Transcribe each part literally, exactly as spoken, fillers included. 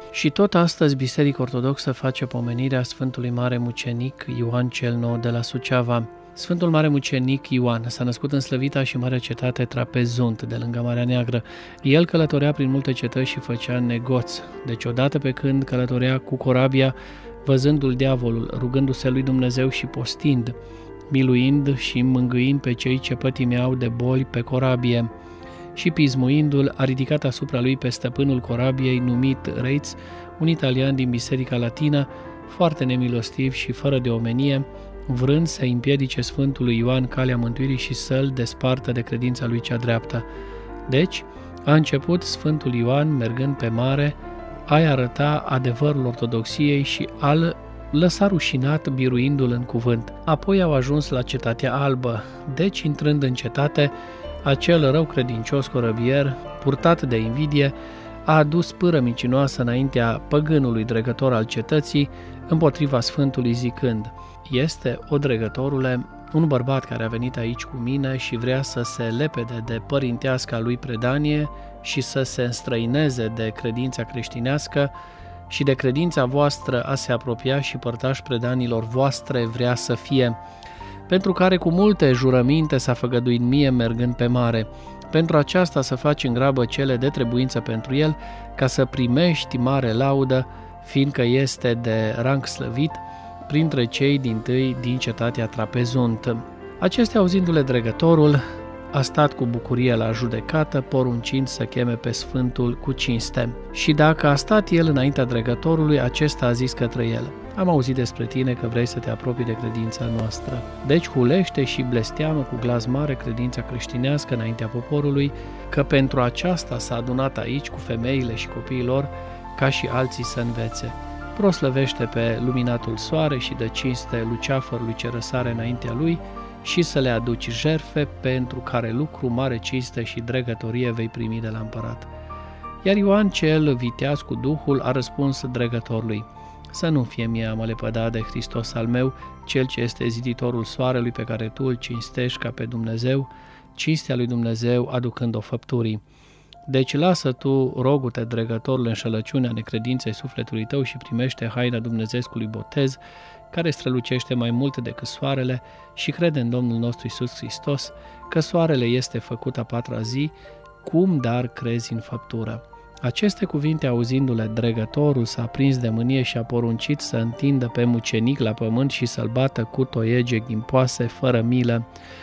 Și tot astăzi Biserica Ortodoxă face pomenirea Sfântului Mare Mucenic Ioan cel Nou de la Suceava. Sfântul Mare Mucenic Ioan s-a născut în slăvita și marea cetate Trapezunt, de lângă Marea Neagră. El călătorea prin multe cetăți și făcea negoți. Deci odată pe când călătorea cu corabia, văzându-l diavolul, rugându-se lui Dumnezeu și postind, miluind și mângâind pe cei ce pătimeau de boli pe corabie, și pismuindu-l, a ridicat asupra lui pe stăpânul corabiei, numit Reitz, un italian din Biserica Latină, foarte nemilostiv și fără de omenie, vrând să împiedice Sfântului Ioan calea mântuirii și să-l despartă de credința lui cea dreaptă. Deci, a început Sfântul Ioan, mergând pe mare, a-i arăta adevărul ortodoxiei și al lăsa rușinat, biruindu-l în cuvânt. Apoi au ajuns la Cetatea Albă, deci, intrând în cetate, acel rău credincios corăbier, purtat de invidie, a adus pâră mincinoasă înaintea păgânului dregător al cetății împotriva Sfântului zicând: „Este, o dregătorule, un bărbat care a venit aici cu mine și vrea să se lepede de părinteasca lui predanie și să se înstrăineze de credința creștinească și de credința voastră a se apropia și părtaș predanilor voastre vrea să fie, pentru care cu multe jurăminte s-a făgăduit mie mergând pe mare, pentru aceasta să faci în grabă cele de trebuință pentru el, ca să primești mare laudă, fiindcă este de rang slăvit printre cei dintâi din cetatea Trapezunt.” Acestea, auzindu-le dregătorul, a stat cu bucurie la judecată, poruncind să cheme pe Sfântul cu cinste. Și dacă a stat el înaintea dregătorului, acesta a zis către el: „Am auzit despre tine că vrei să te apropii de credința noastră. Deci hulește și blesteamă cu glas mare credința creștinească înaintea poporului, că pentru aceasta s-a adunat aici cu femeile și copiii lor, ca și alții să învețe. Proslăvește pe luminatul soare și dă cinste luceafărului ce răsare înaintea lui și să le aduci jertfe, pentru care lucru mare cinste și dregătorie vei primi de la împărat.” Iar Ioan cel viteaz cu Duhul a răspuns dregătorului: „Să nu fie mie a mă lepăda de Hristos al meu, cel ce este ziditorul soarelui pe care tu îl cinstești ca pe Dumnezeu, cinstea lui Dumnezeu aducând-o făpturii. Deci lasă tu, rogu-te, dregătorul, înșelăciunea necredinței sufletului tău și primește haina dumnezeescului botez, care strălucește mai mult decât soarele, și crede în Domnul nostru Iisus Hristos, că soarele este făcut a patra zi, cum dar crezi în făptură.” Aceste cuvinte, auzindu-le, dregătorul s-a prins de mânie și a poruncit să întindă pe mucenic la pământ și să-l bată cu toiege ghimpoase, fără milă.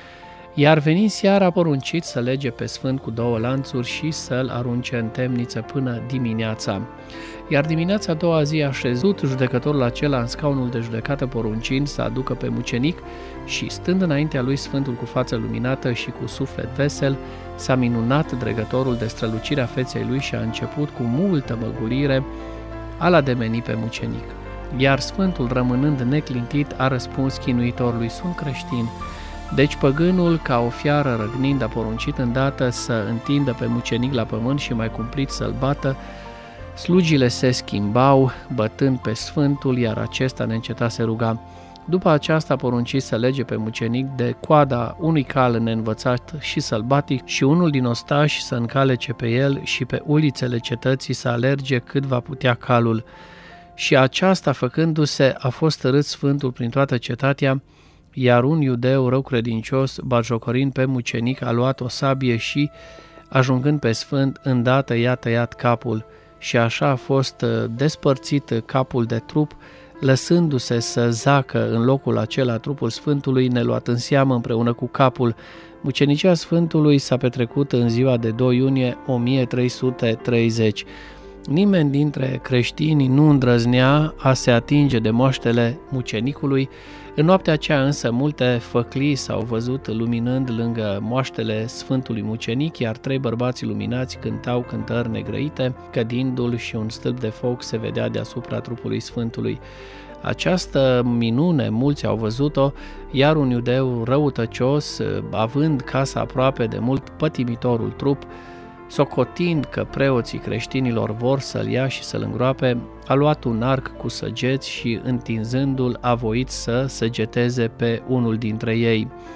Iar venind seara, a poruncit să lege pe Sfânt cu două lanțuri și să-l arunce în temniță până dimineața. Iar dimineața a doua zi a șezut judecătorul acela în scaunul de judecată, poruncind să aducă pe mucenic și, stând înaintea lui Sfântul cu față luminată și cu suflet vesel, s-a minunat dregătorul de strălucirea feței lui și a început cu multă măgurire a-l ademeni pe mucenic. Iar Sfântul, rămânând neclintit, a răspuns chinuitorului: „Sunt creștin.” Deci păgânul, ca o fiară răgnind, a poruncit îndată să întindă pe mucenic la pământ și mai cumplit să-l bată. Slugile se schimbau, bătând pe Sfântul, iar acesta neîncetat se ruga. După aceasta a poruncit să lege pe mucenic de coada unui cal neînvățat și sălbatic și unul din ostași să încalece pe el și pe ulițele cetății să alerge cât va putea calul. Și aceasta, făcându-se, a fost tărât Sfântul prin toată cetatea, iar un iudeu rău credincios, batjocorind pe mucenic, a luat o sabie și, ajungând pe Sfânt, îndată i-a tăiat capul. Și așa a fost despărțit capul de trup, lăsându-se să zacă în locul acela trupul Sfântului, neluat în seamă împreună cu capul. Mucenicia Sfântului s-a petrecut în ziua de doi iunie o mie trei sute treizeci. Nimeni dintre creștini nu îndrăznea a se atinge de moaștele mucenicului. În noaptea aceea însă multe făclii s-au văzut luminând lângă moaștele Sfântului Mucenic, iar trei bărbați iluminați cântau cântări negrăite, cădindu-l și un stâlp de foc se vedea deasupra trupului Sfântului. Această minune mulți au văzut-o, iar un iudeu răutăcios, având casa aproape de mult pătimitorul trup, socotind că preoții creștinilor vor să-l ia și să-l îngroape, a luat un arc cu săgeți și, întinzându-l, a voit să săgeteze pe unul dintre ei.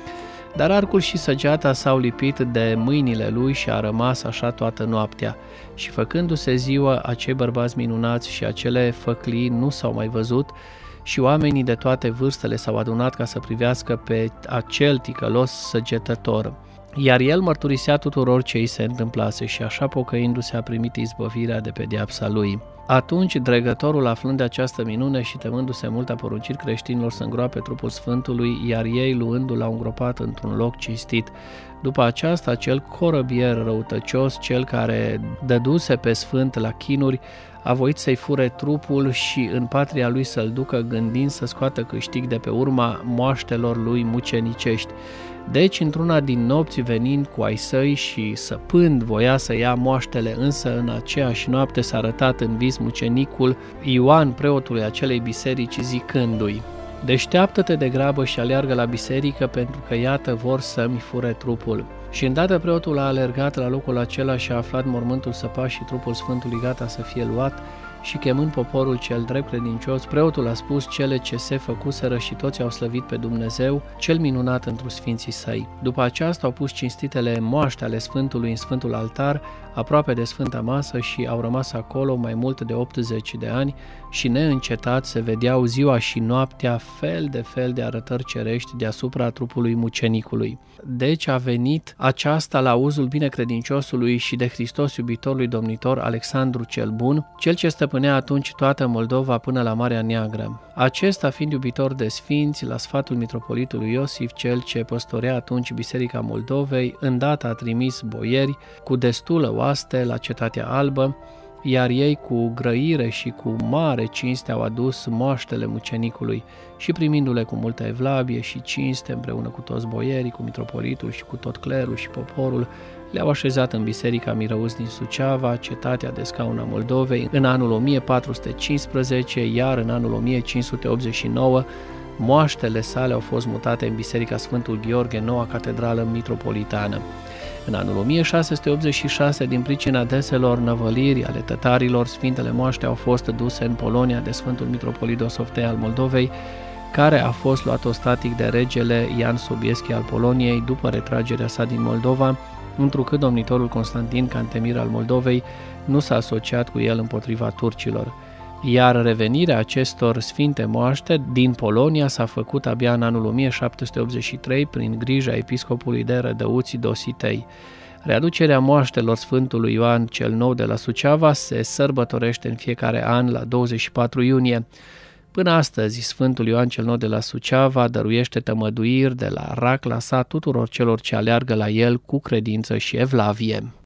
Dar arcul și săgeata s-au lipit de mâinile lui și a rămas așa toată noaptea. Și făcându-se ziua, acei bărbați minunați și acele făclii nu s-au mai văzut și oamenii de toate vârstele s-au adunat ca să privească pe acel ticălos săgetător. Iar el mărturisea tuturor ce îi se întâmplase și așa pocăindu-se a primit izbăvirea de pedeapsa lui. Atunci, dregătorul, aflând de această minune și temându-se mult, a poruncit creștinilor să îngroape trupul Sfântului, iar ei, luându-l, l-au îngropat într-un loc cinstit. După aceasta, cel corăbier răutăcios, cel care dăduse pe Sfânt la chinuri, a voit să-i fure trupul și în patria lui să-l ducă, gândind să scoată câștig de pe urma moaștelor lui mucenicești. Deci, într-una din nopți, venind cu ai săi și săpând, voia să ia moaștele, însă în aceeași noapte s-a arătat în vis mucenicul Ioan, preotului acelei biserici, zicându-i: deșteaptă-te de grabă și aleargă la biserică, pentru că iată vor să-mi fure trupul. Și îndată preotul a alergat la locul acela și a aflat mormântul săpat și trupul Sfântului gata să fie luat, și chemând poporul cel drept credincios, preotul a spus cele ce se făcuseră și toți au slăvit pe Dumnezeu, cel minunat întru sfinții săi. După aceasta au pus cinstitele moaște ale Sfântului în Sfântul altar, aproape de Sfânta Masă, și au rămas acolo mai mult de optzeci de ani și neîncetat se vedeau ziua și noaptea fel de fel de arătări cerești deasupra trupului mucenicului. Deci a venit aceasta la uzul binecredinciosului și de Hristos iubitorului domnitor Alexandru cel Bun, cel ce stăpânea atunci toată Moldova până la Marea Neagră. Acesta, fiind iubitor de sfinți, la sfatul mitropolitului Iosif, cel ce păstorea atunci Biserica Moldovei, îndată a trimis boieri cu destulă oaste la Cetatea Albă, iar ei cu grăire și cu mare cinste au adus moaștele mucenicului și primindu-le cu multă evlavie și cinste împreună cu toți boierii, cu mitropolitul și cu tot clerul și poporul, le-au așezat în Biserica Mirăuz din Suceava, cetatea de scaun a Moldovei, în anul o mie patru sute cincisprezece, iar în anul o mie cinci sute optzeci și nouă moaștele sale au fost mutate în Biserica Sfântul Gheorghe, noua catedrală mitropolitană. În anul o mie șase sute optzeci și șase, din pricina deselor năvăliri ale tătarilor, Sfintele Moaște au fost duse în Polonia de Sfântul Mitropolit Dosoftea al Moldovei, care a fost luat ostatic de regele Jan Sobieski al Poloniei după retragerea sa din Moldova, întrucât domnitorul Constantin Cantemir al Moldovei nu s-a asociat cu el împotriva turcilor. Iar revenirea acestor sfinte moaște din Polonia s-a făcut abia în anul o mie șapte sute optzeci și trei prin grija episcopului de Rădăuți Dositei. Readucerea moaștelor Sfântului Ioan cel Nou de la Suceava se sărbătorește în fiecare an la douăzeci și patru iunie. Până astăzi, Sfântul Ioan cel Nou de la Suceava dăruiește tămăduiri de la racla sa tuturor celor ce aleargă la el cu credință și evlavie.